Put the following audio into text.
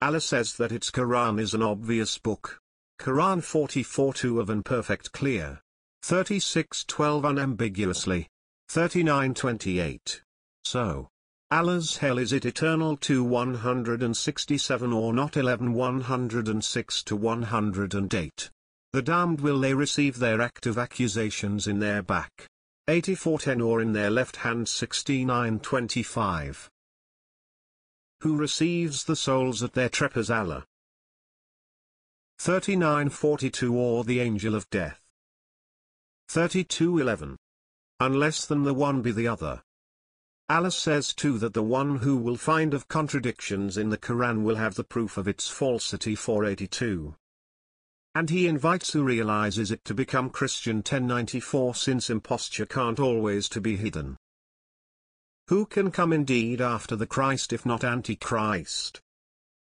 Allah says that its Quran is an obvious book. Quran 44:2 of imperfect clear. 36:12 unambiguously. 39:28. So, Allah's hell, is it eternal to 167 or not? 11:106 to 108. The damned, will they receive their active accusations in their back? 84:10 or in their left hand? 69:25. Who receives the souls at their trepas? Allah. 39:42 or the angel of death. 32:11. Unless than the one be the other. Allah says too that the one who will find of contradictions in the Quran will have the proof of its falsity. 482. And he invites who realizes it to become Christian. 1094 since imposture can't always to be hidden. Who can come indeed after the Christ if not Antichrist?